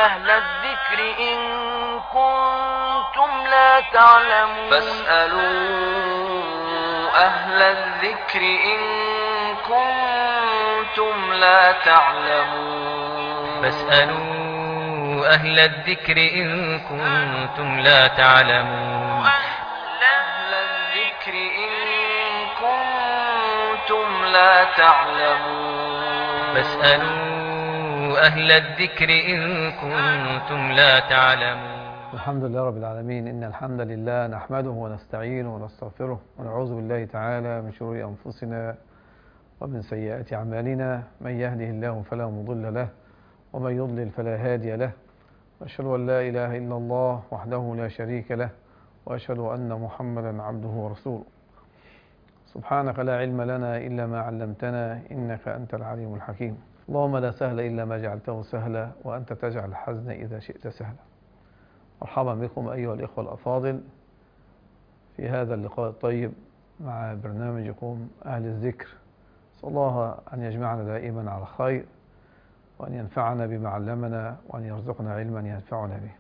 أهل الذكر إن كنتم لا تعلمون أهل الذكر إن كنتم لا تعلمون فاسألوا أهل الذكر إن كنتم لا تعلمون أهل الذكر إن كنتم لا تعلمون فاسألوا أهل الذكر إن كنتم لا تعلمون. الحمد لله رب العالمين، إن الحمد لله نحمده ونستعينه ونستغفره ونعوذ بالله تعالى من شرور أنفسنا ومن سيئات أعمالنا، من يهده الله فلا مضل له ومن يضلل فلا هادي له، وأشهد أن لا إله إلا الله وحده لا شريك له، وأشهد أن محمدا عبده ورسوله. سبحانك لا علم لنا إلا ما علمتنا إنك أنت العليم الحكيم. اللهم لا سهل إلا ما جعلته سهلا وأنت تجعل الحزن إذا شئت سهلا. مرحبا بكم أيها الإخوة الأفاضل في هذا اللقاء الطيب مع برنامجكم أهل الذكر. أسأل الله أن يجمعنا دائما على خير، وأن ينفعنا بما علمنا، وأن يرزقنا علما ينفعنا به.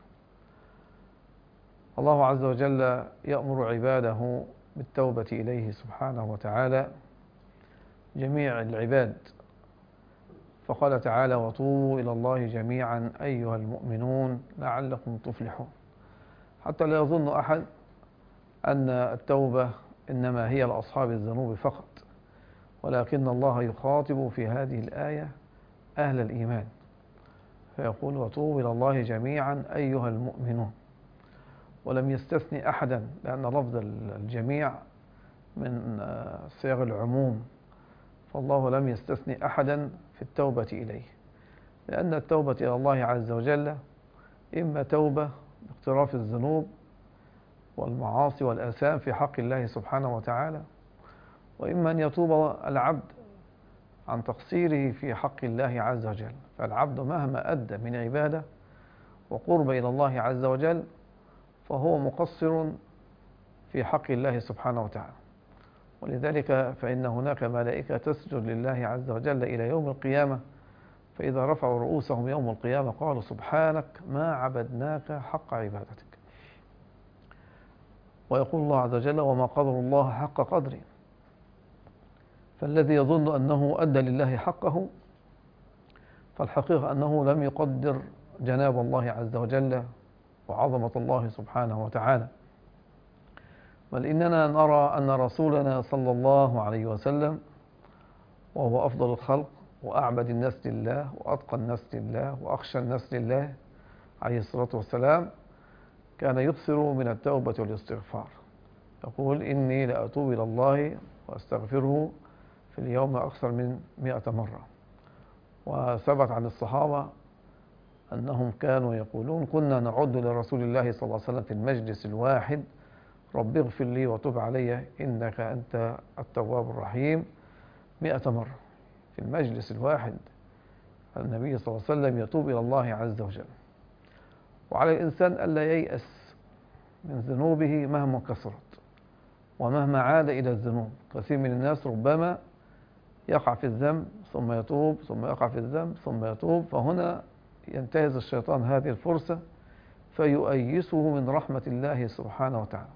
الله عز وجل يأمر عباده بالتوبة إليه سبحانه وتعالى جميع العباد، فقال تعالى: وتوبوا إلى الله جميعا أيها المؤمنون لعلكم تفلحون. حتى لا يظن أحد أن التوبة إنما هي لأصحاب الذنوب فقط، ولكن الله يخاطب في هذه الآية أهل الإيمان، فيقول: وتوبوا إلى الله جميعا أيها المؤمنون، ولم يستثني أحدا، لأن لفظ الجميع من صيغ العموم، فالله لم يستثني أحدا في التوبة إليه، لأن التوبة إلى الله عز وجل إما توبة باقتراف الذنوب والمعاصي والآثام في حق الله سبحانه وتعالى، وإما أن يتوب العبد عن تقصيره في حق الله عز وجل. فالعبد مهما أدى من عبادة وقرب إلى الله عز وجل فهو مقصر في حق الله سبحانه وتعالى. ولذلك فإن هناك ملائكة تسجد لله عز وجل إلى يوم القيامة، فإذا رفعوا رؤوسهم يوم القيامة قالوا: سبحانك ما عبدناك حق عبادتك. ويقول الله عز وجل: وما قدر الله حق قدره. فالذي يظن أنه أدى لله حقه، فالحقيقة أنه لم يقدر جناب الله عز وجل وعظمة الله سبحانه وتعالى. بل إننا نرى أن رسولنا صلى الله عليه وسلم، وهو أفضل الخلق وأعبد الناس لله وأتقى الناس لله وأخشى الناس لله عليه الصلاة والسلام، كان يكثر من التوبة والاستغفار. يقول: إني لأتوب إلى الله وأستغفره في اليوم أكثر من 100 مرة. وثبت عن الصحابة أنهم كانوا يقولون: كنا نعد لرسول الله صلى الله عليه وسلم في المجلس الواحد: رب اغفر لي وتب علي إنك أنت التواب الرحيم 100 مرة. في المجلس الواحد النبي صلى الله عليه وسلم يتوب إلى الله عز وجل. وعلى الإنسان ألا ييأس من ذنوبه مهما كثرت ومهما عاد إلى الذنوب. كثير من الناس ربما يقع في الذنب ثم يتوب، ثم يقع في الذنب ثم يتوب، فهنا ينتهز الشيطان هذه الفرصة فيؤيسه من رحمة الله سبحانه وتعالى.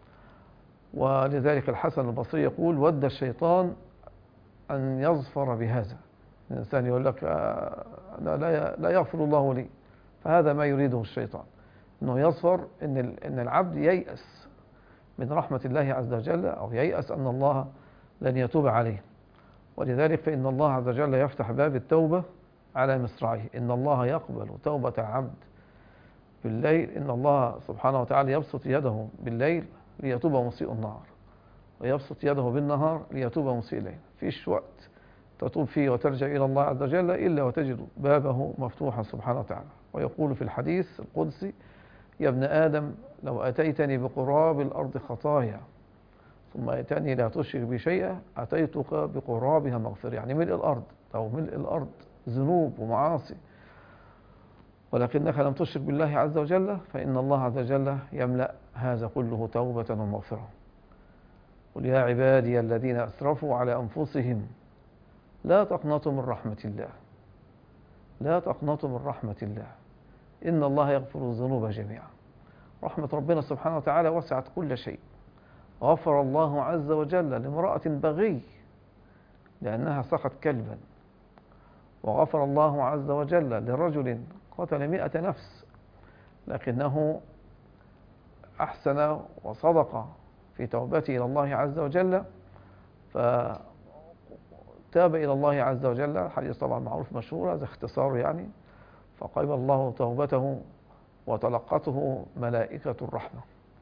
ولذلك الحسن البصري يقول: ود الشيطان أن يظفر بهذا. الإنسان يقول لك: لا يغفر الله لي، فهذا ما يريده الشيطان، أنه يظفر إن العبد ييأس من رحمة الله عز وجل، أو ييأس أن الله لن يتوب عليه. ولذلك فإن الله عز وجل يفتح باب التوبة على مصراعيه. إن الله يقبل توبة العبد بالليل. إن الله سبحانه وتعالى يبسط يده بالليل ليتوب مسيء النهار، ويبسط يده بالنهار ليتوب مسيء الليل. فيش وقت تتوب فيه وترجع إلى الله عز وجل إلا وتجد بابه مفتوحا سبحانه وتعالى. ويقول في الحديث القدسي: يا ابن آدم لو أتيتني بقراب الأرض خطايا ثم أتيتني لا تشرك بي شيئا أتيتك بقرابها مغفرة. يعني ملء الأرض، أو ملء الأرض ذنوب ومعاصي، ولكنك لم تشرك بالله عز وجل، فإن الله عز وجل يملأ هذا كله توبة ومغفرة. قل يا عبادي الذين أسرفوا على أنفسهم لا تقنطوا من رحمة الله، لا تقنطوا من رحمة الله، إن الله يغفر الذنوب جميعا. رحمة ربنا سبحانه وتعالى وسعت كل شيء. غفر الله عز وجل لامرأة بغي لأنها سقت كلبا، وغفر الله عز وجل لرجل قتل 100 نفس لكنه أحسن وصدق في توبته إلى الله عز وجل، فتاب إلى الله عز وجل. الحديث طبعا معروف مشهور، هذا اختصار يعني. فقبل الله توبته وتلقته ملائكة الرحمة.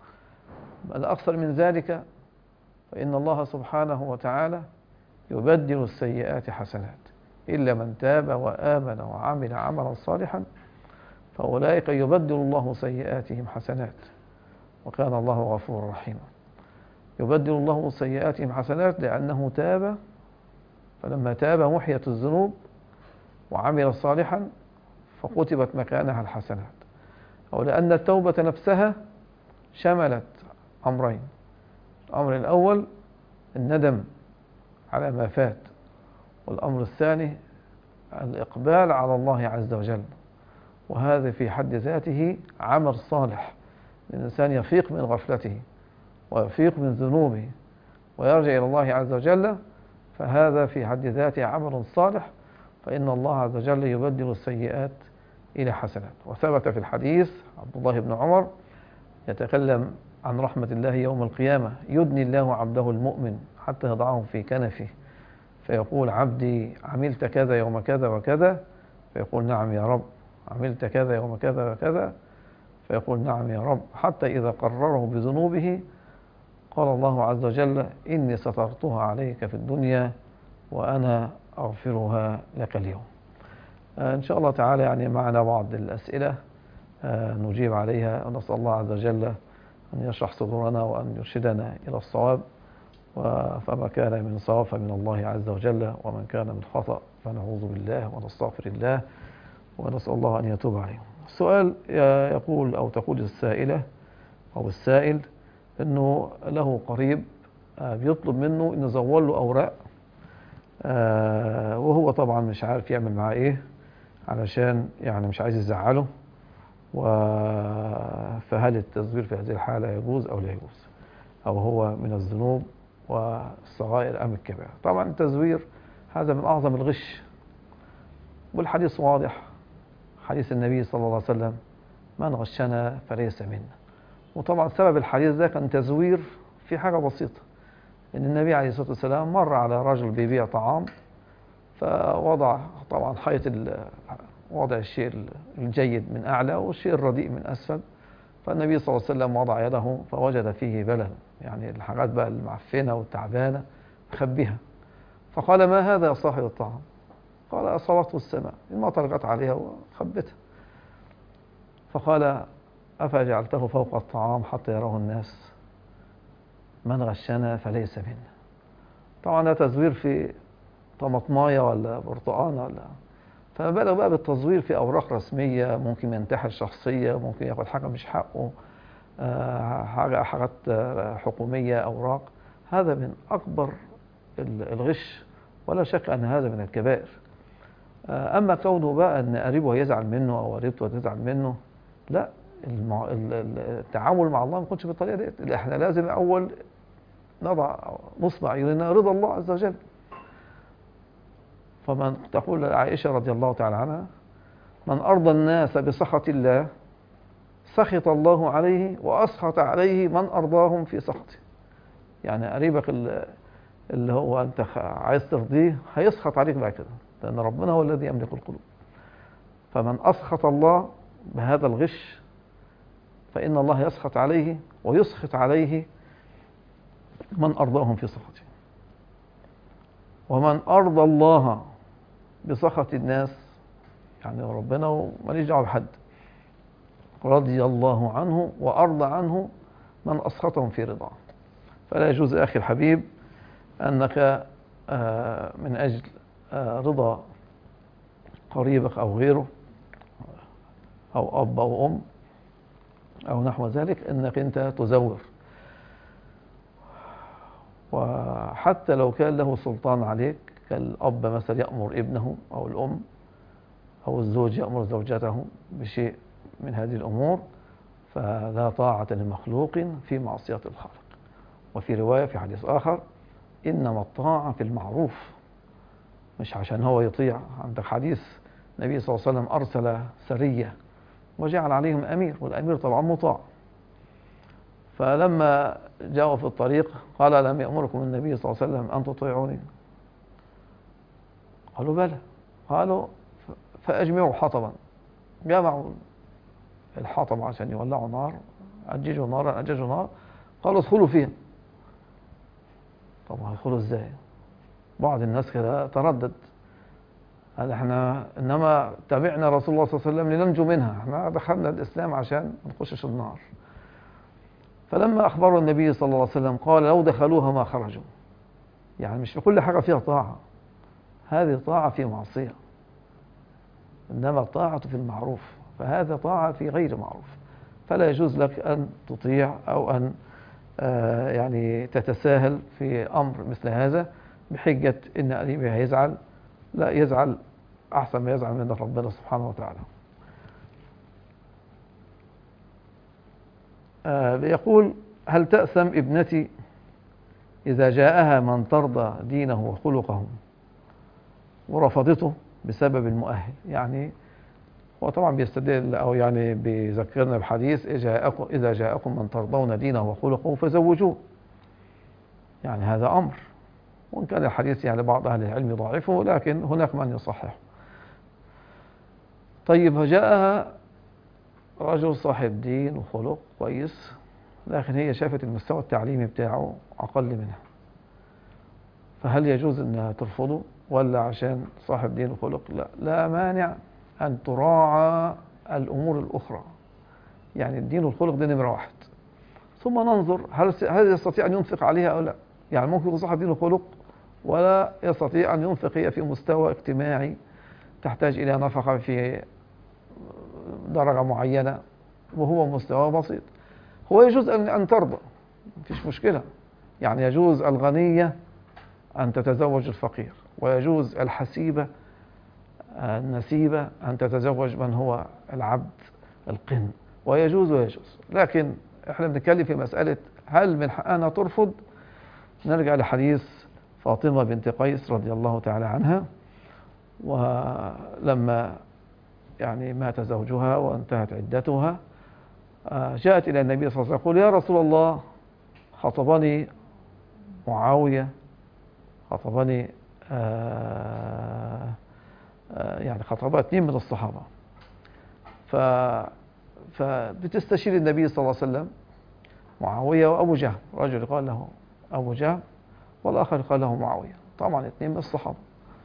بل أكثر من ذلك، فإن الله سبحانه وتعالى يبدل السيئات حسنات إلا من تاب وآمن وعمل عملا صالحا فأولئك يبدل الله سيئاتهم حسنات وكان الله غفورا رحيما. يبدل الله سيئاتهم حسنات لأنه تاب، فلما تاب محيت الذنوب وعمل صالحا فكتبت مكانها الحسنات. أو لأن التوبة نفسها شملت أمرين: الأمر الأول الندم على ما فات، والأمر الثاني الإقبال على الله عز وجل. وهذا في حد ذاته عمل صالح، الإنسان يفيق من غفلته ويفيق من ذنوبه ويرجع إلى الله عز وجل، فهذا في حد ذاته عمل صالح، فإن الله عز وجل يبدل السيئات إلى حسنات. وثبت في الحديث عبد الله بن عمر يتكلم عن رحمة الله يوم القيامة: يدني الله عبده المؤمن حتى يضعه في كنفه فيقول: عبدي عملت كذا يوم كذا وكذا، فيقول: نعم يا رب. عملت كذا يوم كذا وكذا، فيقول: نعم يا رب. حتى إذا قرره بذنوبه قال الله عز وجل: إني سترتها عليك في الدنيا وأنا أغفرها لك اليوم. إن شاء الله تعالى يعني معنا بعض الأسئلة نجيب عليها، ونسأل الله عز وجل أن يشرح صدورنا وأن يرشدنا إلى الصواب، فما كان من صواب فمن الله عز وجل، ومن كان من خطأ فنعوذ بالله ونستغفر الله ونسأل الله أن يتوب عليه. السؤال يقول أو تقول السائلة أو السائل أنه له قريب بيطلب منه أن يزول له أوراق، وهو طبعا مش عارف يعمل معاه إيه علشان يعني مش عايز يزعله، فهل التزوير في هذه الحالة يجوز أو لا يجوز، أو هو من الذنوب والصغائر أم الكبائر؟ طبعا التزوير هذا من أعظم الغش، والحديث واضح، حديث النبي صلى الله عليه وسلم: من غشنا فليس منا. وطبعا سبب الحديث ده كان تزوير في حاجة بسيطة، إن النبي عليه الصلاة والسلام مر على رجل بيبيع طعام، فوضع طبعا حيط وضع الشيء الجيد من أعلى والشيء الرديء من أسفل، فالنبي صلى الله عليه وسلم وضع يده فوجد فيه بلل، يعني الحاجات بقى المعفنة والتعبانة خبيها، فقال: ما هذا يا صاحب الطعام؟ قال: أصابته السماء، المطر جت عليها وخبتها. فقال: أفجعلته فوق الطعام حتى يراه الناس؟ من غشنا فليس منا. طبعا ده تزوير في طماطمايه ولا برتقانه ولا، فما بالك بقى بالتزوير في أوراق رسمية، ممكن ينتحل شخصية، ممكن ياخد حاجة مش حقه، حاجات حكومية، أوراق. هذا من أكبر الغش، ولا شك أن هذا من الكبائر. أما كونه بقى أن قريبه يزعل منه أو قريبته تزعل منه، لا، التعامل مع الله ما يكونش بالطريقة دي. احنا لازم أول نصب عيوننا رضا الله عز وجل. فمن تقول عائشة رضي الله تعالى عنها: من أرضى الناس بسخط الله سخط الله عليه وأسخط عليه من أرضاهم في سخطه. يعني قريبك اللي هو أنت عايز ترضيه هيسخط عليك بعد كده، لأن ربنا هو الذي يملك القلوب. فمن أسخط الله بهذا الغش فإن الله يسخط عليه ويسخط عليه من أرضاهم في سخطه. ومن أرضى الله بسخط الناس، يعني ربنا وماليش دعوه بحد، رضي الله عنه وأرضى عنه من أسخطهم في رضاه. فلا يجوز أخي الحبيب أنك من أجل رضا قريبك أو غيره أو أب أو أم أو نحو ذلك أنك أنت تزور. وحتى لو كان له سلطان عليك، كالأب مثلا يأمر ابنه أو الأم أو الزوج يأمر زوجته بشيء من هذه الأمور فلا طاعة لمخلوق في معصية الخالق. وفي رواية في حديث آخر إنما الطاعة في المعروف، مش عشان هو يطيع. عندك حديث النبي صلى الله عليه وسلم أرسل سرية وجعل عليهم أمير، والأمير طبعا مطاع. فلما جاءوا في الطريق قال لم يأمركم النبي صلى الله عليه وسلم أن تطيعوني؟ قالوا بلى. قالوا فأجمعوا حطبا. جمعوا الحطب عشان يولعوا نار، أججوا نارا أججوا نار. قالوا ادخلوا فيها. طب هيدخلوا ازاي؟ بعض الناس كده تردد، قال احنا انما تبعنا رسول الله صلى الله عليه وسلم لننجو منها، احنا دخلنا الاسلام عشان ما نخشش النار. فلما اخبروا النبي صلى الله عليه وسلم قال لو دخلوها ما خرجوا. يعني مش في كل حاجه فيها طاعه، هذه طاعه في معصيه، انما الطاعه في المعروف، فهذا طاعه في غير معروف. فلا يجوز لك ان تطيع او ان يعني تتساهل في أمر مثل هذا بحجة إن قريبي هيزعل. لا، يزعل أحسن ما يزعل من ربنا سبحانه وتعالى. يقول هل تأثم ابنتي إذا جاءها من ترضى دينه وخلقه ورفضته بسبب المؤهل؟ يعني هو طبعا بيستدل أو يعني بيذكرنا بحديث إذا جاءكم من ترضون دينه وخلقه فزوجوه. يعني هذا أمر، وإن كان الحديث يعني بعض أهل العلم ضعيفه لكن هناك من يصححه. طيب جاءها رجل صاحب دين وخلق كويس، لكن هي شافت المستوى التعليمي بتاعه أقل منها، فهل يجوز أنها ترفضه ولا عشان صاحب دين وخلق؟ لا مانع أن تراعى الأمور الأخرى. يعني الدين والخلق دي نمرة واحد، ثم ننظر هل يستطيع أن ينفق عليها أو لا. يعني ممكن يكون صاحب دين وخلق ولا يستطيع أن ينفق، هي في مستوى اجتماعي تحتاج إلى نفقة في درجة معينة وهو مستوى بسيط. هو يجوز أن ترضى، مفيش مشكلة. يعني يجوز الغنية أن تتزوج الفقير، ويجوز الحسيبة النسيبة أن تتزوج من هو العبد القن، ويجوز. لكن احنا بنتكلم في مسألة هل من حقنا ترفض. نرجع لحديث فاطمة بنت قيس رضي الله تعالى عنها، ولما يعني مات زوجها وانتهت عدتها جاءت إلى النبي صلى الله عليه وسلم يقول يا رسول الله خطبني معاوية، خطبني يعني خطبها 2 من الصحابة، فبتستشير النبي صلى الله عليه وسلم معاوية وأبو جهم. رجل قال له أبو جهم والآخر قال له معاوية، طبعا 2 من الصحابة.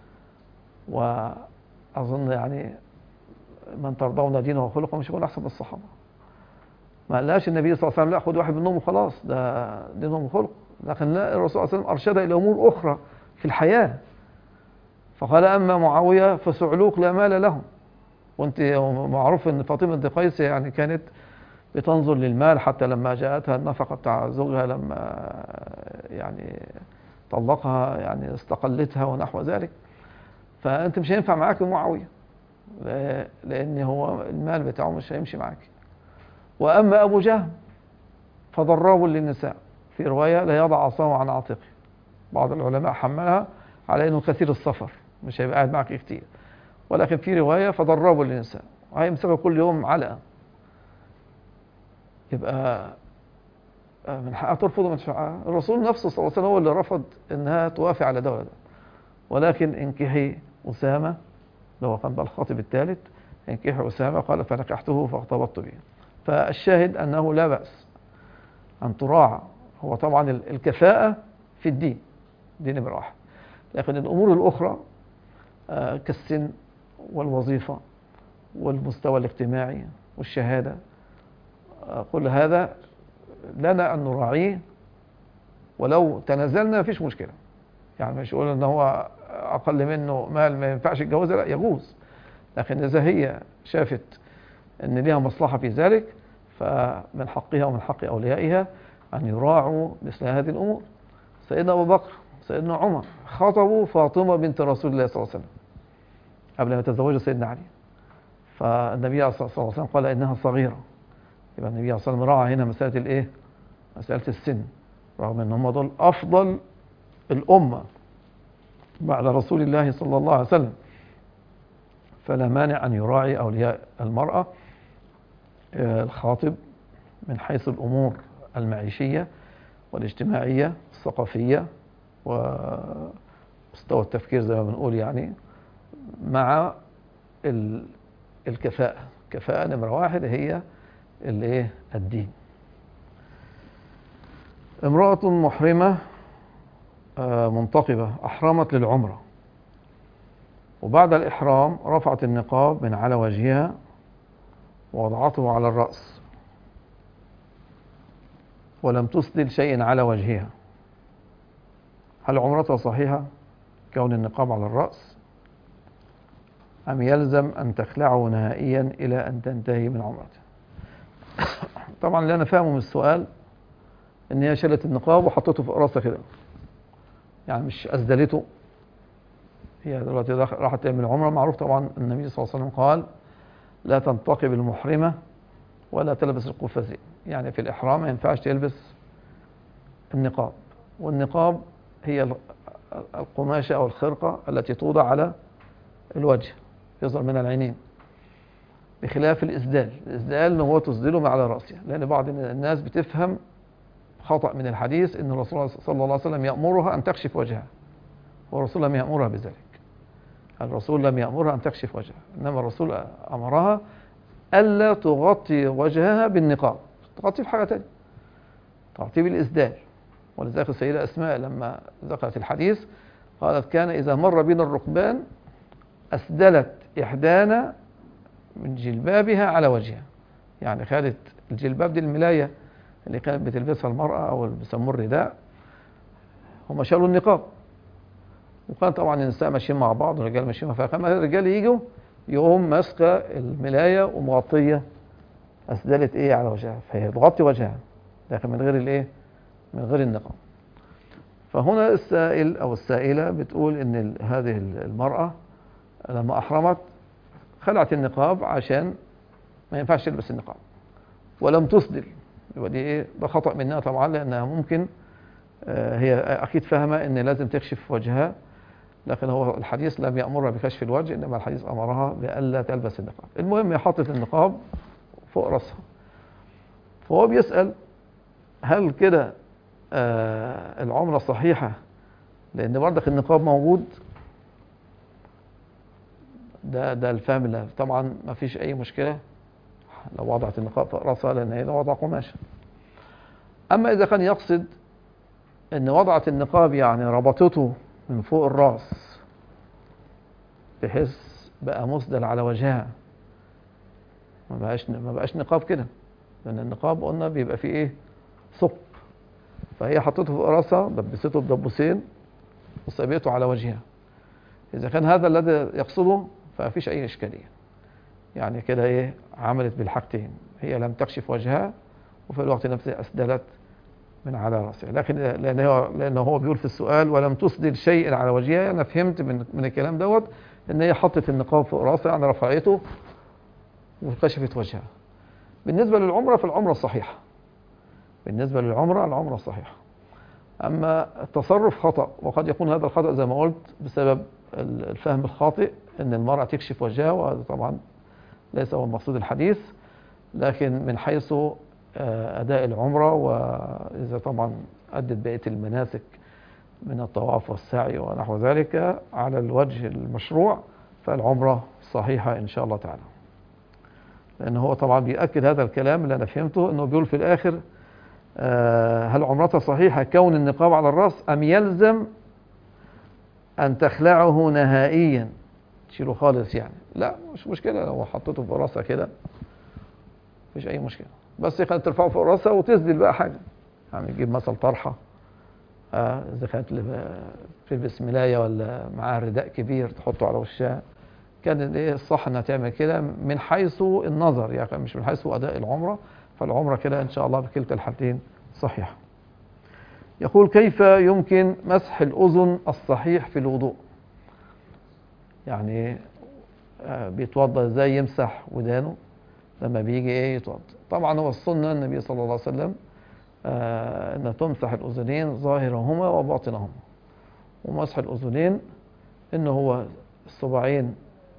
وأظن يعني من ترضون دينه وخلقه مش يكون أحسن من الصحابة. ما قالهاش النبي صلى الله عليه وسلم لا خد واحد منهم وخلاص ده دينهم وخلقه، لكن لا، الرسول صلى الله عليه وسلم أرشد إلى أمور أخرى في الحياة. فقال أما معاوية فسعلوك لا مال لهم. وانت معروف ان فاطمة بنت قيس يعني كانت بتنظر للمال، حتى لما جاءتها النفقة بتاع زوجها لما يعني طلقها يعني استقلتها ونحو ذلك. فانت مش هينفع معاك معاوية لان هو المال بتاعه مش هيمشي معاك. واما ابو جهم فضراب للنساء، في رواية لا يضع عصاه عن عاتقه. بعض العلماء حملها على انه كثير السفر مش هيبقى قاعد معك كتير، ولكن في رواية فضربوا للنساء، هيمسكوا كل يوم علقة. يبقى من حقها ترفض ومن حقها. الرسول نفسه صلى الله عليه وسلم هو اللي رفض انها توافق على ده ولا ده. ولكن انكحي أسامة، لو كان بقى الخاطب الثالث، انكحي أسامة، قال فنكحته فاغتبطت به. فالشاهد أنه لا بأس أن تراعى. هو طبعا الكفاءة في الدين دي نمرة واحد، لكن الأمور الأخرى كالسن والوظيفة والمستوى الاجتماعي والشهادة، كل هذا لنا أن نراعيه، ولو تنازلنا مفيش مشكلة. يعني مش يقول أنه هو أقل منه مال ما ينفعش يتجوزها، لا يجوز. لكن إذا هي شافت أن لها مصلحة في ذلك فمن حقها ومن حق أوليائها أن يراعوا مثل هذه الأمور. سيدنا أبو بكر سيدنا عمر خطبوا فاطمة بنت رسول الله صلى الله عليه وسلم قبل ما يتزوجوا سيدنا علي، فالنبي صلى الله عليه وسلم قال إنها صغيرة. يبقى النبي صلى الله عليه وسلم راعى هنا مسألة الإيه؟ مسألة السن، رغم أن هم دول أفضل الأمة بعد رسول الله صلى الله عليه وسلم، فلا مانع أن يراعي أولياء المرأة الخاطب من حيث الأمور المعيشية والاجتماعية والثقافية ومستوى التفكير زي ما بنقول يعني، مع الكفاءة. كفاءة نمرة واحد هي الدين. امرأة محرمة منتقبة أحرمت للعمرة، وبعد الإحرام رفعت النقاب من على وجهها ووضعته على الرأس ولم تسدل شيء على وجهها. هل عمرتها صحيحة كون النقاب على الرأس، أم يلزم أن تخلعه نهائيا إلى أن تنتهي من عمرتها؟ طبعا اللي أنا فاهمه من السؤال إن هي شالت النقاب وحطته في رأسها كده، يعني مش أسدلته. هي دلوقتي راحت تعمل عمرة، معروف طبعا النبي صلى الله عليه وسلم قال لا تنتقب المحرمة ولا تلبس القفازين، يعني في الإحرام ما ينفعش تلبس النقاب. والنقاب هي القماشة أو الخرقة التي توضع على الوجه يظهر من العينين، بخلاف الإسدال. الإسدال إنه هو تسدله على رأسها، لأن بعض الناس بتفهم خطأ من الحديث إن الرسول صلى الله عليه وسلم يأمرها أن تكشف وجهها، والرسول لم يأمرها بذلك. الرسول لم يأمرها أن تكشف وجهها، إنما الرسول أمرها ألا تغطي وجهها بالنقاب، تغطيه بحاجة تانية، تغطيه بالإسدال. ولذلك السيدة أسماء لما ذكرت الحديث قالت كان إذا مر بنا الركبان أسدلت إحدانا من جلبابها على وجهها، يعني خدت الجلباب دي الملاية اللي كانت بتلبسها المرأة أو اللي بيسموه الرداء، هم شالوا النقاب. وكان طبعا النساء ماشيين مع بعض والرجال ماشيين، فلما الرجال يجوا يقوم ماسكه الملايه ومغطيه اسدلت على وجهها، فهي تغطي وجهها لكن من غير من غير النقاب. فهنا السائل او السائله بتقول ان هذه المراه لما احرمت خلعت النقاب عشان ما ينفعش تلبس النقاب ولم تسدل. يبقى دي ده خطأ منها طبعا، لانها ممكن هي اكيد فاهمه ان لازم تكشف وجهها، لكن هو الحديث لم يأمرها بكشف الوجه، إنما الحديث أمرها بألا تلبس النقاب. المهم هي حطت النقاب فوق رأسها، فهو بيسأل هل كده العمرة صحيحة لأن برضك النقاب موجود؟ ده الفهم اللي طبعا ما فيش أي مشكلة لو وضعت النقاب فوق رأسها، لأن هي وضع قماشة. أما إذا كان يقصد أن وضعت النقاب يعني ربطته من فوق الرأس بحيث بقى مسدل على وجهها، ما بقاش نقاب كده، لأن النقاب قلنا بيبقى فيه ثقب، فهي حطته فوق راسها دبسته بدبوسين وسابته على وجهها. إذا كان هذا الذي يقصده فمفيش أي إشكالية، يعني كده عملت بالحاجتين، هي لم تكشف وجهها وفي الوقت نفسه أسدلت من على رأسها. لكن لأنه هو بيقول في السؤال ولم تسدل شيء على وجهها، أنا فهمت من الكلام دوت إن هي حطت النقاب فوق رأسها، يعني رفعته وكشفت وجهها. بالنسبة للعمرة فالعمرة صحيحة، بالنسبة للعمرة العمرة صحيحة. أما التصرف خطأ، وقد يكون هذا الخطأ زي ما قلت بسبب الفهم الخاطئ إن المرأة تكشف وجهها، وهذا طبعا ليس هو المقصود الحديث، لكن من حيث أداء العمرة، وإذا طبعا أدت بقية المناسك من الطواف والسعي ونحو ذلك على الوجه المشروع، فالعمرة صحيحة إن شاء الله تعالى. لأن هو طبعا بيأكد هذا الكلام اللي أنا فهمته، أنه بيقول في الآخر هل عمرتها صحيحة كون النقاب على الرأس أم يلزم أن تخلعه نهائيا، تشيله خالص يعني؟ لا مش مشكلة لو حطيته في رأسها كده، مفيش أي مشكلة، بس كانت ترفعه فوق رأسها وتسدل بقى حاجة، يعني تجيب مثلا طرحة إذا كانت تلبس ملاية ولا معاها رداء كبير تحطه على وشها، كان الصح انها تعمل كده من حيث النظر، يعني مش من حيث أداء العمرة. فالعمرة كده إن شاء الله بكلتا الحالتين صحيحة. يقول كيف يمكن مسح الأذن الصحيح في الوضوء؟ يعني بيتوضأ ازاي، يمسح ودانه لما بيجي يتوضأ. طبعا هو السنة النبي صلى الله عليه وسلم أن تمسح الأذنين ظاهرهما وباطنهما. ومسح الأذنين إن هو الصباعين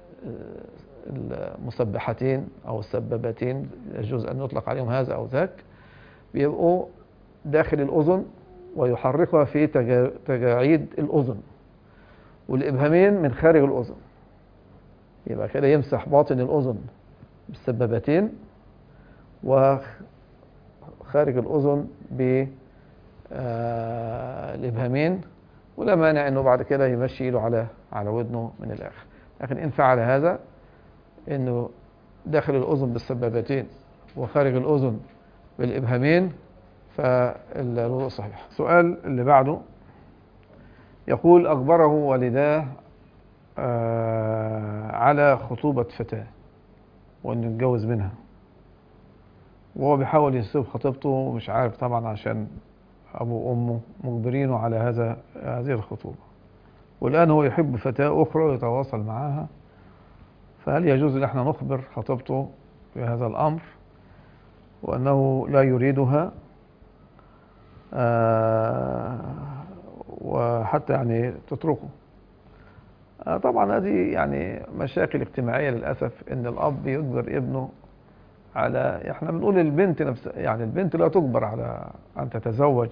المسبحتين أو السبابتين، يجوز أن يطلق عليهم هذا أو ذاك، بيبقوا داخل الأذن ويحركها في تجاعيد الأذن، والإبهامين من خارج الأذن. يبقى كده يمسح باطن الأذن بالسبابتين وخارج الأذن بالإبهامين، ولا مانع أنه بعد كده يمشي له على ودنه من الآخر. لكن إن فعل هذا، أنه داخل الأذن بالسبابتين وخارج الأذن بالإبهامين، فالوضوء صحيح. السؤال اللي بعده يقول: أخبره والداه على خطوبة فتاة وأنه يتجوز منها، وهو بيحاول يسيب خطيبته ومش عارف طبعا عشان أبوه وأمه مجبرينه على هذه الخطوبة، والآن هو يحب فتاة أخرى ويتواصل معها، فهل يجوز أن احنا نخبر خطيبته بهذا الأمر وأنه لا يريدها، وحتى يعني تتركه؟ طبعا هذه يعني مشاكل اجتماعية للأسف، إن الأب يجبر ابنه على، احنا بنقول البنت نفسها، يعني البنت لا تجبر على أن تتزوج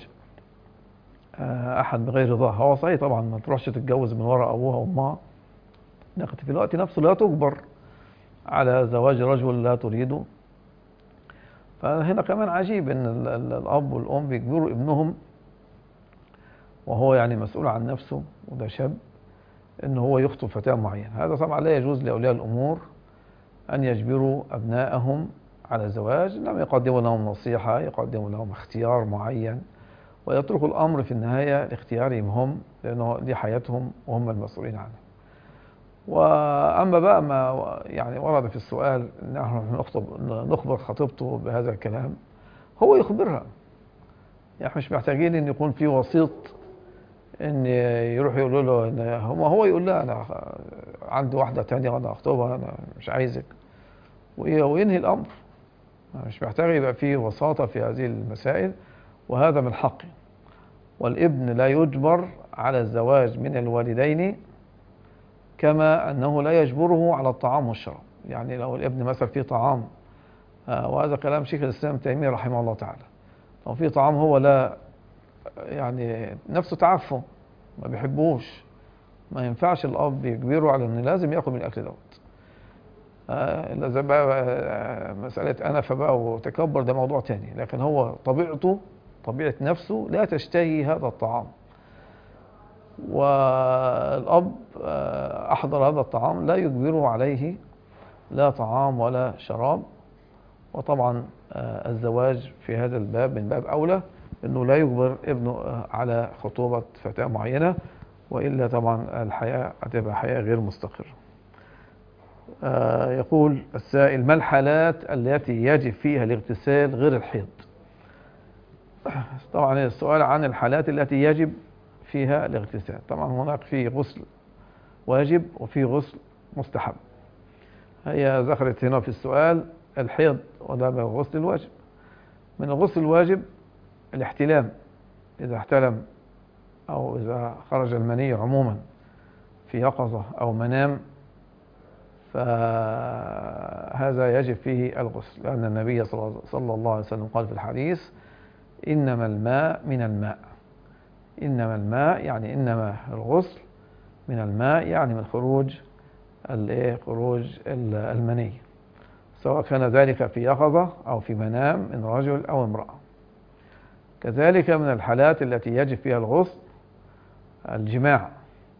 أحد بغير رضاها. هو صحيح طبعا ما تروحش تتجوز من وراء أبوها وأمها، لكن في الوقت نفسه لا تجبر على زواج رجل لا تريده. فهنا كمان عجيب إن الأب والأم بيجبروا ابنهم وهو يعني مسؤول عن نفسه وده شاب إن هو يخطب فتاة معينة. هذا طبعا لا يجوز لأولياء الأمور أن يجبروا أبنائهم على الزواج، إنما يقدموا لهم نصيحة، يقدموا لهم اختيار معين، ويتركوا الأمر في النهاية لاختيارهم هم، لأنه دي حياتهم وهم المسؤولين عنها. وأما بقى ما يعني ورد في السؤال إن نحن نخبر خطيبته بهذا الكلام، هو يخبرها، يعني مش محتاجين إن يكون في وسيط إن يروح يقولوا له إن هو يقول لها أنا عندي واحدة تانية وأنا أخطبها، أنا مش عايزك، وينهي الأمر. مش محتاج يبقى فيه وساطة في هذه المسائل، وهذا من حقه. والابن لا يجبر على الزواج من الوالدين كما أنه لا يجبره على الطعام والشراب. يعني لو الابن مثلا فيه طعام، وهذا كلام شيخ الإسلام تيمية رحمه الله تعالى، لو فيه طعام هو لا يعني نفسه تعفه ما بيحبوش، ما ينفعش الأب يجبره على أنه لازم يأكل من الأكل دوت. إذا بقى مسألة أنف بقى وتكبر ده موضوع تاني، لكن هو طبيعته، طبيعة نفسه لا تشتهي هذا الطعام، والأب أحضر هذا الطعام لا يجبره عليه لا طعام ولا شراب. وطبعا الزواج في هذا الباب من باب أولى أنه لا يجبر ابنه على خطوبة فتاة معينة، وإلا طبعا الحياة هتبقى حياة غير مستقرة. يقول السائل: ما الحالات التي يجب فيها الاغتسال غير الحيض؟ طبعا السؤال عن الحالات التي يجب فيها الاغتسال. طبعا هناك في غسل واجب وفي غسل مستحب. هي ذكرت هنا في السؤال الحيض، وده من الغسل الواجب. من الغسل الواجب الاحتلام، إذا احتلم أو إذا خرج المني عموما في يقظة أو منام، فهذا يجب فيه الغسل، لأن النبي صلى الله عليه وسلم قال في الحديث: إنما الماء من الماء. إنما الماء يعني إنما الغسل من الماء، يعني من خروج المني، سواء كان ذلك في يقظة أو في منام من رجل أو امرأة. كذلك من الحالات التي يجب فيها الغسل الجماع،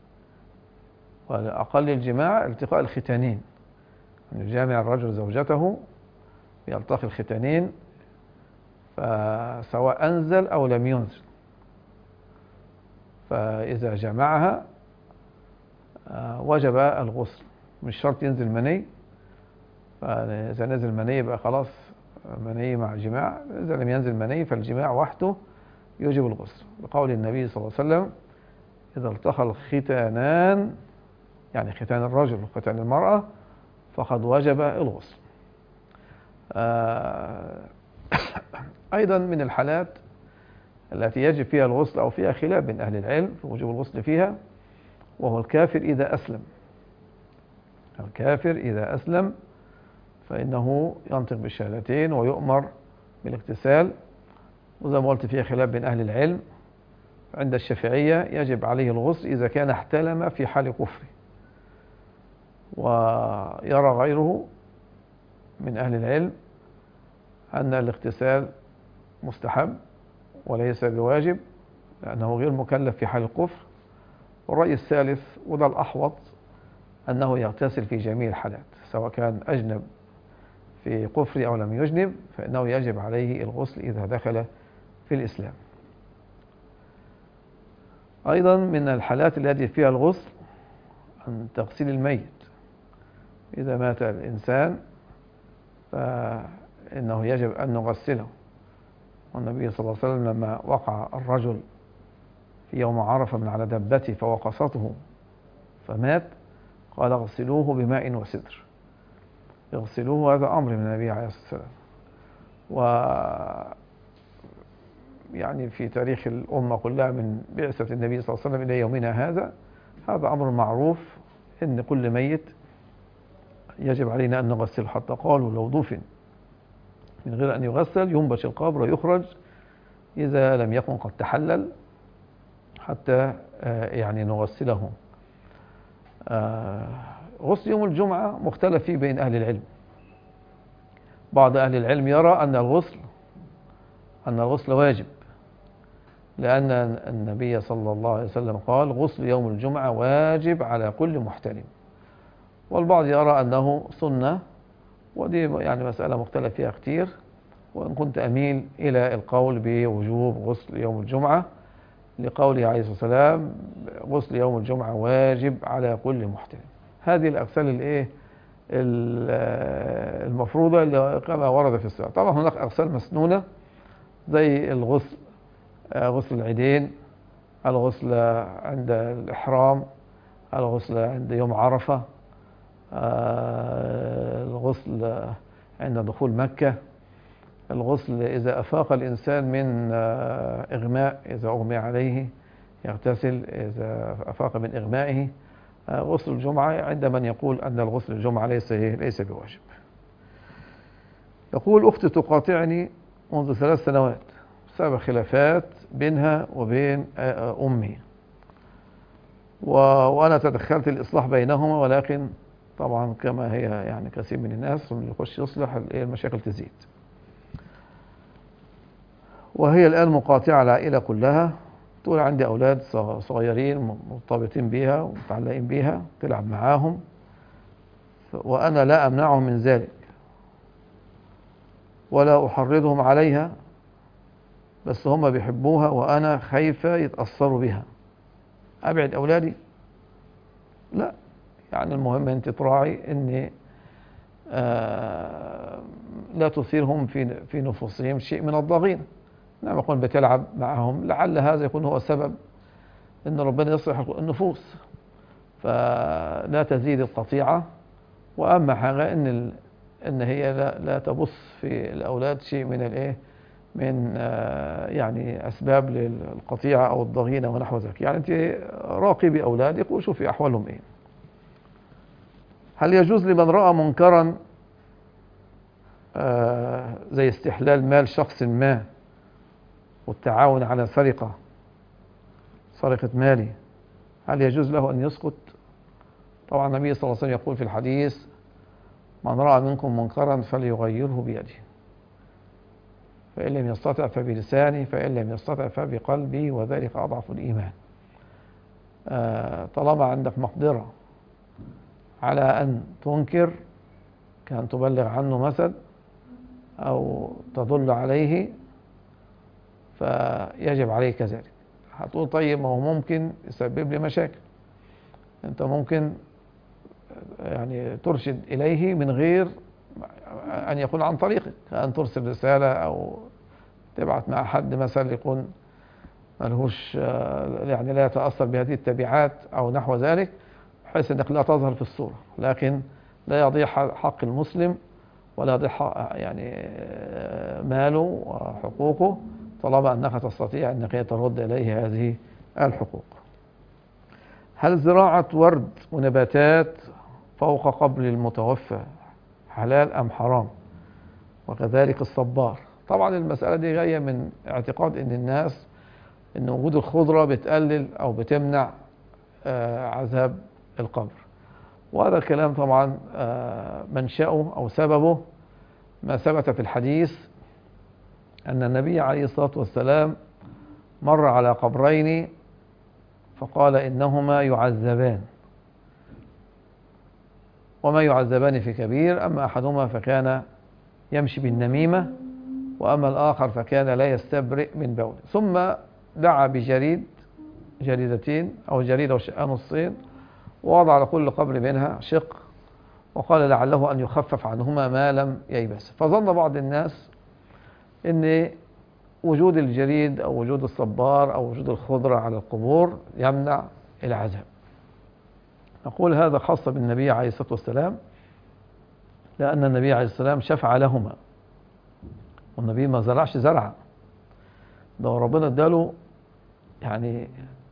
وأقل الجماع التقاء الختانين، أن يجامع الرجل زوجته يلتقي الختانين، فسواء أنزل أو لم ينزل، فإذا جمعها وجب الغسل، مش شرط ينزل مني، فإذا نزل مني يبقى خلاص مني مع جماع، إذا لم ينزل مني فالجماع وحده يوجب الغسل، لقول النبي صلى الله عليه وسلم: إذا التقى الختانان، يعني ختان الرجل وختان المرأة، فقد وجب الغسل. أيضا من الحالات التي يجب فيها الغسل أو فيها خلاف بين أهل العلم في وجوب الغسل فيها، وهو الكافر إذا أسلم. الكافر إذا أسلم فإنه ينطق بالشهادتين ويؤمر بالاغتسال، وزي ما قلت فيها خلاف بين أهل العلم. عند الشافعية يجب عليه الغسل إذا كان احتلم في حال كفره، ويرى غيره من أهل العلم أن الاغتسال مستحب وليس بواجب، لأنه غير مكلف في حال الكفر. والرأي الثالث وده الأحوط أنه يغتسل في جميع الحالات، سواء كان أجنب في كفر أو لم يجنب، فإنه يجب عليه الغسل إذا دخل في الإسلام. أيضا من الحالات التي فيها الغسل عن تغسيل الميت. إذا مات الإنسان فإنه يجب أن نغسله، والنبي صلى الله عليه وسلم لما وقع الرجل في يوم عرفة من على دبته فوقصته فمات قال اغسلوه بماء وسدر. يغسلوه، هذا أمر من النبي عليه الصلاة والسلام. يعني في تاريخ الأمة كلها من بعثة النبي صلى الله عليه وسلم إلى يومنا هذا أمر معروف إن كل ميت يجب علينا أن نغسله، حتى قالوا لو دفن من غير أن يغسل ينبش القبر ويخرج إذا لم يكن قد تحلل حتى يعني نغسله. غسل يوم الجمعة مختلف فيه بين أهل العلم. بعض أهل العلم يرى أن الغسل واجب، لأن النبي صلى الله عليه وسلم قال غسل يوم الجمعة واجب على كل محتلم. والبعض يرى أنه سنة، ودي يعني مسألة مختلف فيها كتير، وإن كنت أميل إلى القول بوجوب غسل يوم الجمعة لقوله عليه الصلاة والسلام غسل يوم الجمعة واجب على كل محتلم. هذه الأغسال المفروضة كما ورد في السنة. طبعا هناك أغسال مسنونة زي الغسل، غسل العيدين، الغسل عند الإحرام، الغسل عند يوم عرفة، الغسل عند دخول مكة، الغسل إذا أفاق الإنسان من إغماء، إذا أغمي عليه يغتسل إذا أفاق من إغمائه. غسل الجمعة عند من يقول أن الغسل الجمعة ليس بواجب. يقول أختي تقاطعني منذ 3 سنوات بسبب خلافات بينها وبين أمي، وأنا تدخلت الإصلاح بينهما، ولكن طبعا كما هي يعني كثير من الناس من يخش يصلح المشاكل تزيد. وهي الآن مقاطعة العائلة كلها، تقول عندي أولاد صغيرين مرتبطين بها ومتعلقين بها، تلعب معاهم، وأنا لا أمنعهم من ذلك ولا أحرضهم عليها، بس هم بيحبوها وأنا خايفة يتأثروا بها. أبعد أولادي؟ لا، يعني المهم أنت تراعي أن لا تثيرهم في نفوسهم شيء من الضغينة. نعم، يكون بتلعب معهم، لعل هذا يكون هو السبب أن ربنا يصلح النفوس، فلا تزيد القطيعة. وأهم حاجة أن هي لا تبص في الأولاد شيء من يعني أسباب للقطيعة أو الضغينة ونحو ذلك. يعني أنت راقبي أولادك وشوفي أحوالهم إيه. هل يجوز لمن رأى منكرا زي استحلال مال شخص ما والتعاون على سرقة ماله، هل يجوز له أن يسكت؟ طبعا النبي صلى الله عليه وسلم يقول في الحديث من رأى منكم منكرا فليغيره بيده، فإن لم يستطع فبلسانه، فإن لم يستطع فبقلبه، وذلك أضعف الإيمان. طالما عندك مقدرة على أن تنكر، كان تبلغ عنه مثل أو تدل عليه، فيجب عليك كذلك. هتقول طيب ما هو ممكن يسبب لي مشاكل، أنت ممكن يعني ترشد إليه من غير أن يكون عن طريقك، أن ترسل رسالة أو تبعت مع حد مثلا يكون ملهوش يعني لا يتأثر بهذه التبعات أو نحو ذلك، بحيث أنك لا تظهر في الصورة، لكن لا يضيع حق المسلم ولا يضيع يعني ماله وحقوقه، طالما أنك تستطيع أنك ترد إليه هذه الحقوق. هل زراعة ورد ونباتات فوق قبر المتوفى حلال أم حرام؟ وكذلك الصبار. طبعا المسألة دي جاية من اعتقاد أن الناس أن وجود الخضرة بتقلل أو بتمنع عذاب القبر، وهذا الكلام طبعا منشأه أو سببه ما ثبت في الحديث أن النبي عليه الصلاة والسلام مر على قبرين فقال إنهما يعذبان، وما يعذبان في كبير، أما أحدهما فكان يمشي بالنميمة، وأما الآخر فكان لا يستبرئ من بوله. ثم دعا جريدتين أو جريدة وشقها نصين، ووضع على كل قبر منها شق، وقال لعله أن يخفف عنهما ما لم ييبس. فظن بعض الناس أن وجود الجريد أو وجود الصبار أو وجود الخضرة على القبور يمنع العذاب. نقول هذا خاص بالنبي عليه الصلاة والسلام، لأن النبي عليه الصلاة والسلام شفع لهما، والنبي ما زرعش زرعا، ده ربنا اداله يعني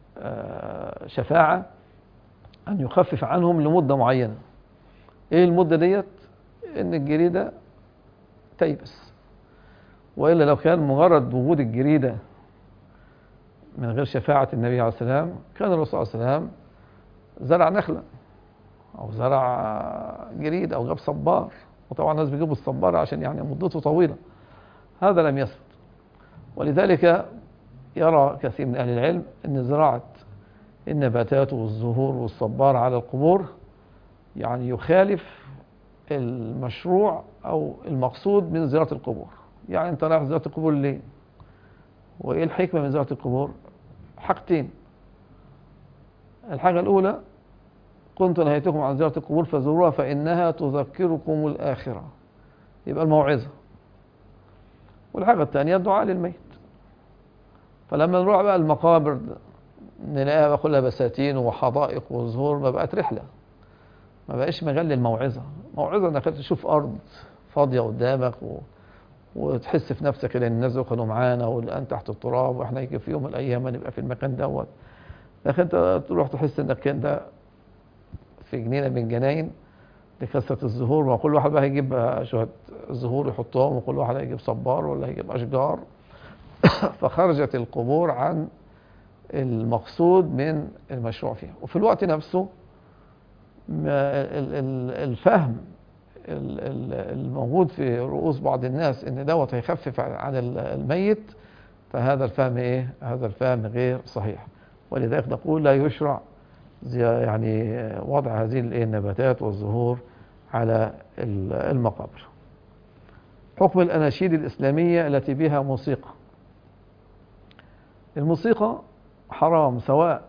شفاعة أن يخفف عنهم لمدة معينة. إيه المدة ديت؟ إن الجريدة تيبس، وإلا لو كان مجرد وجود الجريدة من غير شفاعة النبي عليه الصلاة والسلام كان الرسول صلى الله عليه وسلم زرع نخلة أو زرع جريد أو جاب صبار، وطبعا الناس بيجيبوا الصبار عشان يعني مدته طويلة. هذا لم يثبت، ولذلك يرى كثير من أهل العلم أن زراعة النباتات والزهور والصبار على القبور يعني يخالف المشروع أو المقصود من زيارة القبور. يعني أنت رايح زيارة القبور ليه؟ وإيه الحكمة من زيارة القبور؟ حاجتين. الحاجة الأولى: كنت نهيتكم عن زيارة القبور فزوروها فإنها تذكركم الآخرة، يبقى الموعظة. والحاجة الثانية: الدعاء للميت. فلما نروح بقى المقابر نلاقيها بقى كلها بساتين وحدائق وزهور، ما بقت رحلة، ما بقاش مجال للموعظة. موعظة انك تشوف أرض فاضية قدامك وتحس في نفسك ان الناس دول كانوا معانا والآن تحت التراب، واحنا يجي في يوم من الأيام نبقى في المكان دوت. لكن انت تروح تحس انك انت في جنينة من جناين لكثرة الزهور، وكل واحد بقى هيجيب شوية زهور يحطهم، وكل واحد هيجيب صبار ولا هيجيب أشجار. فخرجت القبور عن المقصود من المشروع فيها. وفي الوقت نفسه الفهم الموجود في رؤوس بعض الناس ان دوت هيخفف عن الميت، فهذا الفهم ايه؟ هذا الفهم غير صحيح. ولذلك نقول لا يشرع يعني وضع هذه النباتات والزهور على المقابر. حكم الأناشيد الإسلامية التي بها موسيقى. الموسيقى حرام، سواء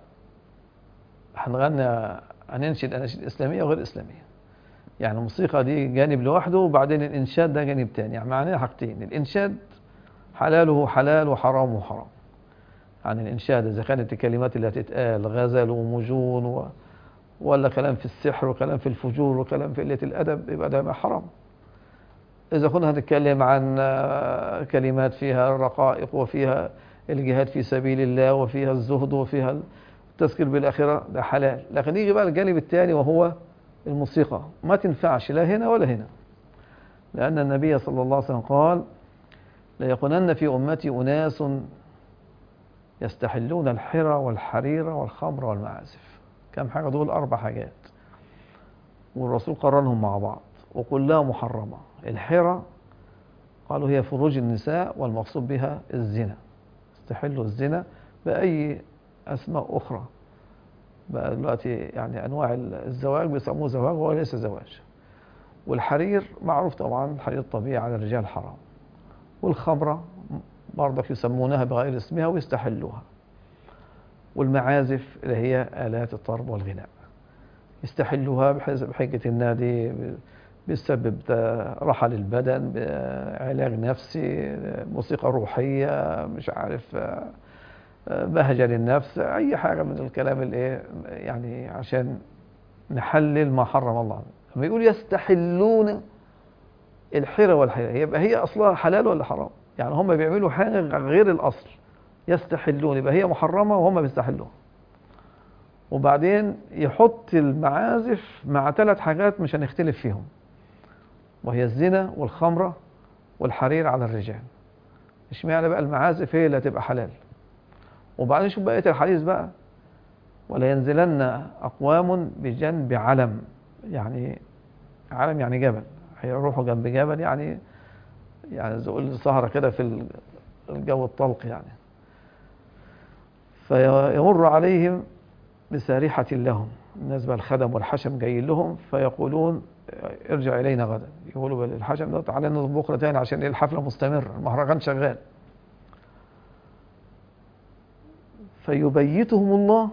هننشد أناشيد إسلامية وغير إسلامية. يعني الموسيقى دي جانب لوحده، وبعدين الإنشاد ده جانب تاني. يعني معناها حاجتين: الإنشاد حلاله حلال وحرامه حرام. يعني الإنشاد إذا كانت الكلمات اللي هتتقال غزل ومجون ولا كلام في السحر وكلام في الفجور وكلام في قلة الأدب، يبقى ده حرام. إذا كنا هنتكلم عن كلمات فيها الرقائق وفيها الجهاد في سبيل الله وفيها الزهد وفيها التذكير بالآخرة، ده حلال. لكن يجي بقى الجانب الثاني وهو الموسيقى، ما تنفعش لا هنا ولا هنا، لأن النبي صلى الله عليه وسلم قال: ليكونن في أمتي أناس يستحلون الحرى والحرير والخمر والمعازف. كم حاجة دول؟ 4 حاجات، والرسول قرنهم مع بعض وكلها محرمة. الحرى قالوا هي فروج النساء، والمقصود بها الزنا، استحلوا الزنا بأي أسماء أخرى. بقى دلوقتي يعني أنواع الزواج بيسموه زواج وهو ليس زواج. والحرير معروف طبعا، الحرير الطبيعي على الرجال حرام. والخمرة برضك يسمونها بغير اسمها ويستحلوها. والمعازف اللي هي آلات الطرب والغناء يستحلوها بحجة النادي بيسبب راحة للبدن، علاج نفسي، موسيقى روحية، مش عارف، بهجة للنفس، أي حاجة من الكلام اللي يعني عشان نحلل ما حرم الله. لما يقول يستحلون الحرى والحرى، يبقى هي أصلها حلال ولا حرام؟ يعني هم بيعملوا حاجة غير الأصل، يستحلون يبقى هي محرمة وهم بيستحلوها. وبعدين يحط المعازف مع 3 حاجات مش هنختلف فيهم، وهي الزنا والخمرة والحرير على الرجال. اشمعنى بقى المعازف هي اللي هتبقى حلال؟ وبعدين شوف بقية الحديث بقى، ولا ينزلن أقوام بجنب علم، يعني علم يعني جبل، هيروحوا جنب جبل، يعني زي الصحراء كده في الجو الطلق يعني. فيمر عليهم بسارحة لهم، الناس بقى الخدم والحشم جايين لهم، فيقولون ارجع إلينا غدا. يقولوا الحشم ده تعالى نضرب بكرة تاني عشان الحفلة مستمرة، المهرجان شغال. فيبيتهم الله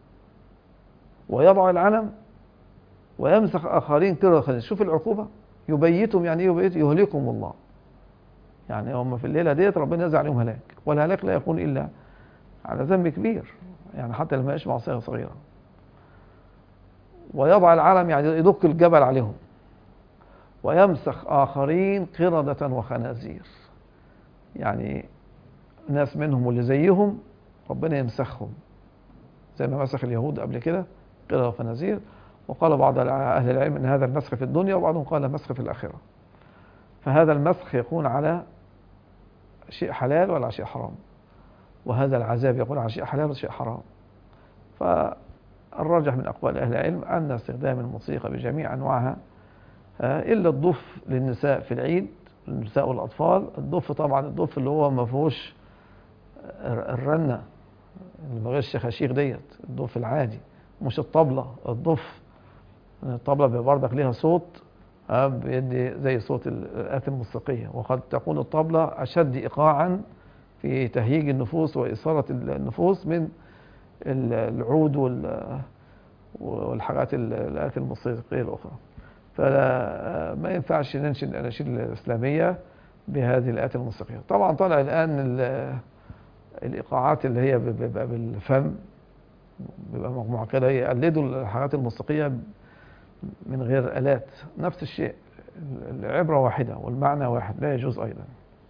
ويضع العلم ويمسخ آخرين كرة خنزير. شوف العقوبة، يبيتهم يعني ايه؟ يبيت يهلكهم الله، يعني هم في الليلة ديت ربنا ينزل عليهم هلاك، والهلاك لا يكون إلا على ذنب كبير، يعني حتى لما يعيش معصية صغيرة. ويضع العلم يعني يدق الجبل عليهم، ويمسخ آخرين قردة وخنازير، يعني ناس منهم واللي زيهم ربنا يمسخهم زي ما مسخ اليهود قبل كده قردة وخنازير. وقال بعض أهل العلم أن هذا المسخ في الدنيا، وبعضهم قال مسخ في الآخرة. فهذا المسخ يكون على شيء حلال ولا شيء حرام، وهذا العذاب يكون على شيء حلال وشيء حرام. فالراجح من أقوال أهل العلم أن استخدام الموسيقى بجميع أنواعها، إلا الضف للنساء في العيد، النساء والأطفال. الضف طبعا الضف اللي هو ما فيهوش الرنة اللي من غير الشخاشيخ ديت، الضف العادي مش الطبلة. الضف الطبلة برضك ليها صوت بيدي زي صوت الآلات الموسيقية، وقد تكون الطبلة أشد إيقاعا في تهييج النفوس وإثارة النفوس من العود والحاجات الآلات الموسيقية الأخرى. فما ينفعش ننشد الأناشيد الإسلامية بهذه الآلات الموسيقية. طبعا طالع الآن الإيقاعات اللي هي بيبقى بالفم، بيبقى مجموعة كده يقلدوا الحاجات الموسيقية من غير آلات، نفس الشيء، العبرة واحدة والمعنى واحد، لا يجوز أيضا.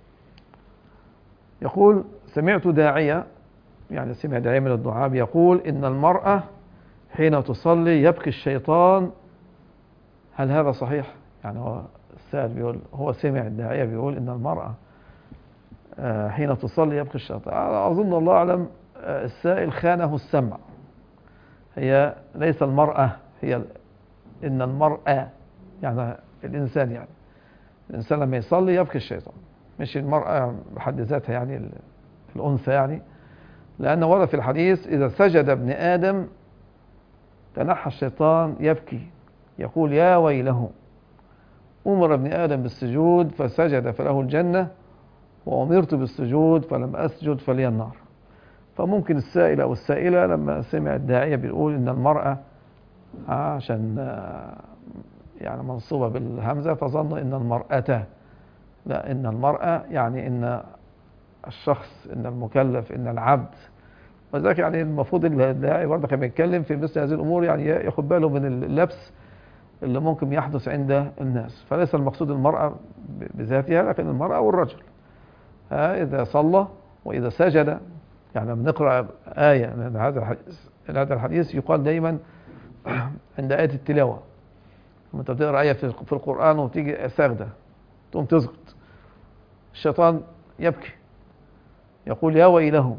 يقول سمعت داعية، يعني سمع داعية من الدعاء يقول إن المرأة حين تصلي يبكي الشيطان. هل هذا صحيح؟ يعني هو السائل بيقول، هو سمع الداعية بيقول إن المرأة حين تصلي يبكي الشيطان. أظن الله أعلم السائل خانه السمع، هي ليس المرأة، هي إن المرأة يعني الإنسان، يعني الإنسان لما يصلي يبكي الشيطان، مش المرأة بحد ذاتها يعني الأنثى، يعني لأن ورد في الحديث إذا سجد ابن آدم تنحى الشيطان يبكي، يقول يا ويله، أمر ابن آدم بالسجود فسجد فله الجنة، وأمرت بالسجود فلم أسجد فلي النار. فممكن السائل أو السائلة لما سمع الداعية بيقول إن المرأة عشان يعني منصوبة بالهمزة فظن إن المرأة، لا، إن المرأة يعني إن الشخص، إن المكلف، إن العبد. وذلك يعني المفروض الداعي برضه كان بيتكلم في مثل هذه الأمور يعني ياخد باله من اللبس اللي ممكن يحدث عند الناس. فليس المقصود المرأة بذاتها، لكن المرأة والرجل إذا صلى وإذا سجد. يعني بنقرأ آية من هذا الحديث يقال دايما عند آية التلاوة، لما انت بتقرأ آية في القرآن وتيجي ساجدة تقوم تسجد، الشيطان يبكي يقول يا ويله،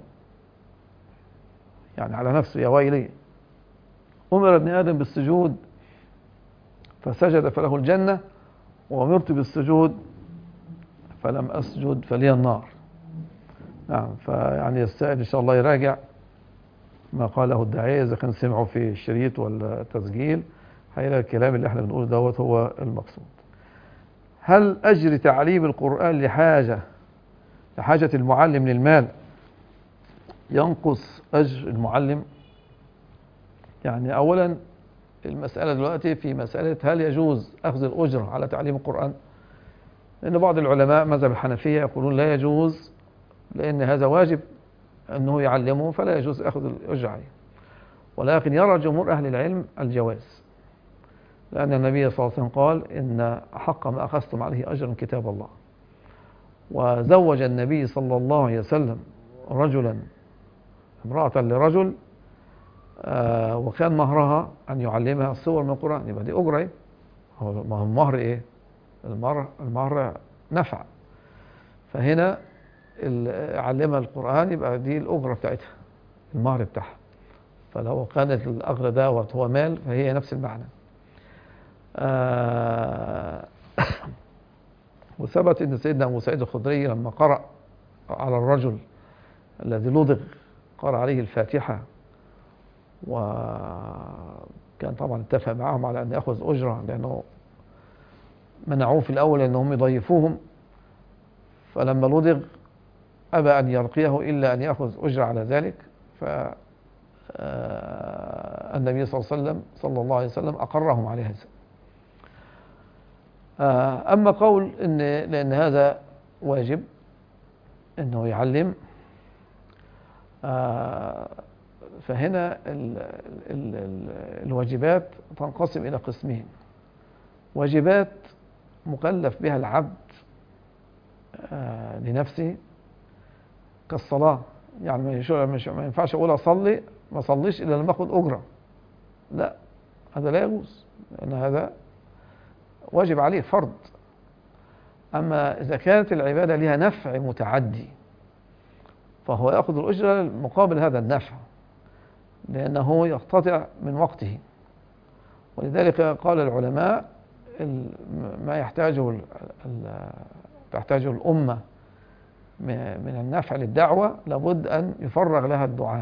يعني على نفسه يا ويلي، أمر ابن آدم بالسجود فسجد فله الجنة، وأمرت بالسجود فلم أسجد فلي النار. نعم. فيعني السائل إن شاء الله يراجع ما قاله الداعية إذا كان سمعه في الشريط ولا تسجيل، هيلاقي الكلام اللي احنا بنقوله دوت هو المقصود. هل أجر تعليم القرآن لحاجة المعلم للمال ينقص أجر المعلم؟ يعني أولا المسألة دلوقتي في مسألة هل يجوز أخذ الأجرة على تعليم القرآن؟ لأن بعض العلماء مذهب الحنفية يقولون لا يجوز، لأن هذا واجب أنه يعلمه، فلا يجوز أخذ الأجرة عليه. ولكن يرى جمهور أهل العلم الجواز، لأن النبي صلى الله عليه وسلم قال إن حق ما أخذتم عليه أجرا كتاب الله. وزوج النبي صلى الله عليه وسلم رجلا امرأة لرجل، وكان مهرها أن يعلمها السور من القرآن. يبقى دي أجرة إيه؟ هو المهر إيه؟ المهر نفع. فهنا علمها القرآن، يبقى دي الأجرة بتاعتها، المهر بتاعها. فلو كانت الأجر دوت هو مال فهي نفس المعنى. وثبت أن سيدنا أبو سعيد الخدري لما قرأ على الرجل الذي لدغ قرأ عليه الفاتحة، وكان طبعا اتفق معهم على أن يأخذ أجرة، لأنه منعوه في الأول أنهم يضيفوهم، فلما لدغ أبى أن يرقيه إلا أن يأخذ أجرة على ذلك. فالنبي صلى الله عليه وسلم أقرهم على هذا. أما قول إن لأن هذا واجب أنه يعلم، فهنا الواجبات تنقسم إلى قسمين: واجبات مكلف بها العبد لنفسه كالصلاة، يعني ما ينفعش أقول أصلي ما أصليش إلا لما أخذ أجرة، لا، هذا لا يجوز، لأن هذا واجب عليه فرض. أما إذا كانت العبادة لها نفع متعدي فهو يأخذ الأجرة مقابل هذا النفع، لأنه يقتطع من وقته. ولذلك قال العلماء ما تحتاجه الأمة من النفع للدعوة لابد أن يفرغ لها الدعاء.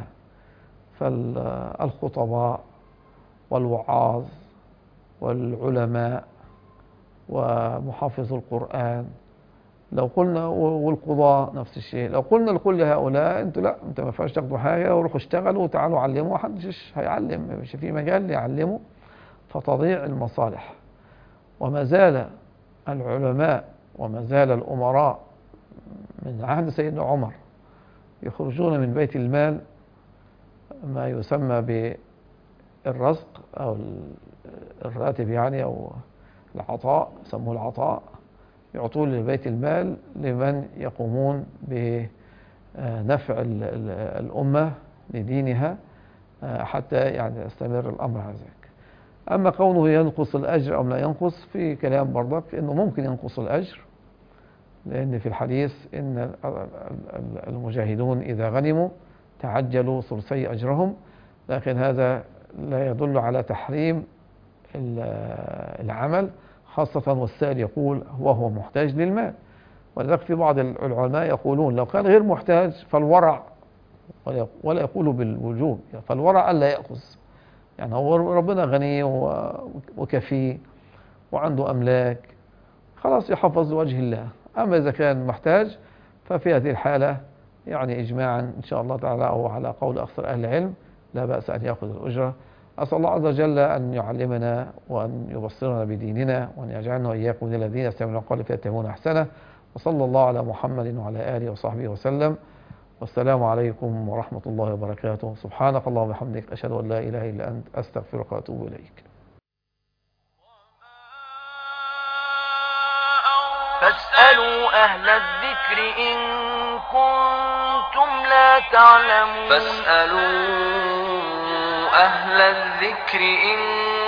فالخطباء والوعاظ والعلماء ومحافظ القرآن لو قلنا، والقضاء نفس الشيء، لو قلنا لكل هؤلاء انتوا لا، انتوا ما ينفعش تاخدوا حاجه وروحوا اشتغلوا وتعالوا علموا، محدش هيعلم، مش في مجال يعلموا، فتضيع المصالح. وما زال العلماء وما زال الأمراء من عهد سيدنا عمر يخرجون من بيت المال ما يسمى بالرزق أو الراتب، يعني أو العطاء، يسموه العطاء، يعطون لبيت المال لمن يقومون بنفع الأمة لدينها حتى يعني يستمر الأمر على ذلك. أما كونه ينقص الأجر أو لا ينقص، في كلام برضك إنه ممكن ينقص الأجر، لأن في الحديث إن المجاهدون إذا غنموا تعجلوا ثلثي أجرهم، لكن هذا لا يدل على تحريم العمل، خاصة والسائل يقول وهو محتاج للمال. ولذلك في بعض العلماء يقولون لو كان غير محتاج فالورع، ولا يقول بالوجوب، فالورع ألا يأخذ، يعني هو ربنا غني وكفي وعنده أملاك، خلاص يحفظ لوجه الله. أما إذا كان محتاج ففي هذه الحالة يعني إجماعا إن شاء الله تعالى أو على قول أكثر أهل العلم لا بأس أن يأخذ الأجرة. أسأل الله عز وجل أن يعلمنا وأن يبصرنا بديننا وأن يجعلنا وإياكم من الذين يستمعون القول فيتبعون أحسنه. وصلى الله على محمد وعلى آله وصحبه وسلم، والسلام عليكم ورحمة الله وبركاته. سبحانك اللهم وبحمدك، أشهد أن لا إله إلا أنت، أستغفرك وأتوب إليك. فاسألوا أهل الذكر إن كنتم لا تعلمون. فاسألوا أهل الذكر إن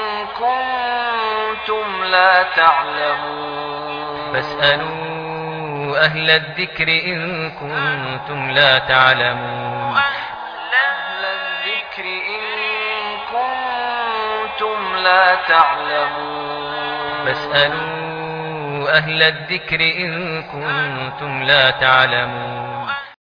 كنتم لا تعلمون. فاسألوا أهل الذكر إن كنتم لا تعلمون. أهل الذكر إن كنتم لا تعلمون. فاسألوا أهل الذكر إن كنتم لا تعلمون.